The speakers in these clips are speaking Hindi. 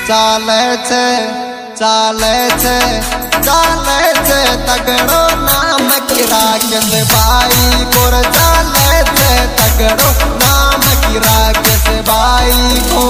चाले छे चाले छे चाले छे तगड़ो नाम की राकेश भाई कोर चाले छे तगड़ो नाम की राकेश भाई को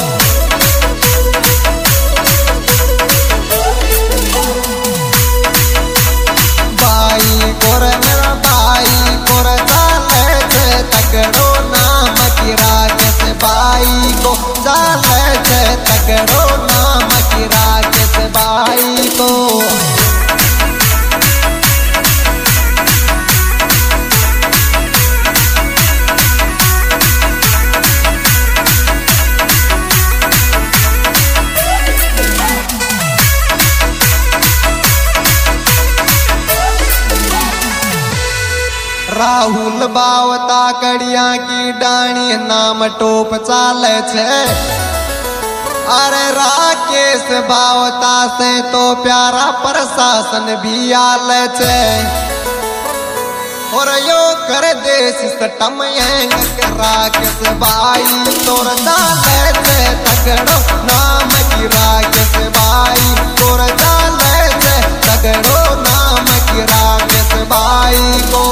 भाई कोर मेरा भाई कोर चाले छे तगड़ो नाम की राकेश भाई को चाले छे तगड़ो नाम की राकेश भाई को राहुल बावता कड़िया की डाणी नाम टोप चाले छे अरे राकेश बावता से तो प्यारा प्रशासन भी आले छे और यो कर देश सटम राकेश भाई तोर चाले छे तगड़ो नाम की राकेश भाई तोर चाले छे तगड़ो नाम की राकेश भाई को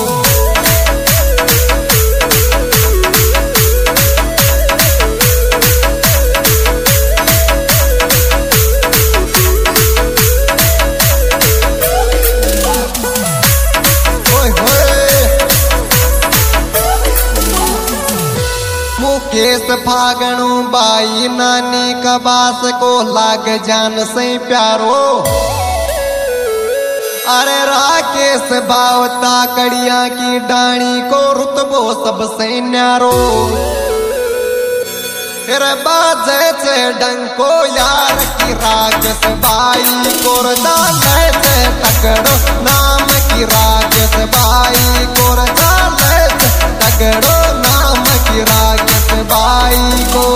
मुकेश फागणु बाई नानी कबास को लाग जान से प्यारो अरे राकेश बावता कड़िया की डाणी को रुतबो सबसे न्यारो फिर बाजे छे डंको यार की राकेश भाई कोर चाले छे तगड़ो नाम की राकेश भाई कोर चाले छे तगड़ो नाम की राकेश भाई को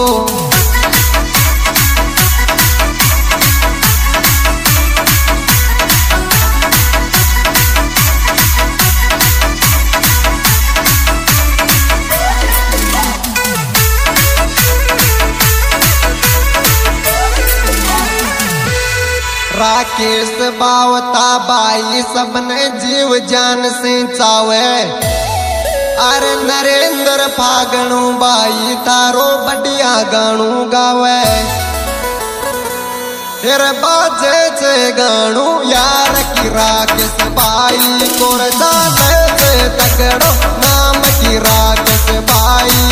राकेश बावता बाई सबने जीव जान से चावे अरे नरेंद्र फागणु बाई तारो बढ़िया गाणु गावे फिर बाजे छे गाणु यार की राकेश भाई कोर चाले छे तगड़ो नाम की राकेश भाई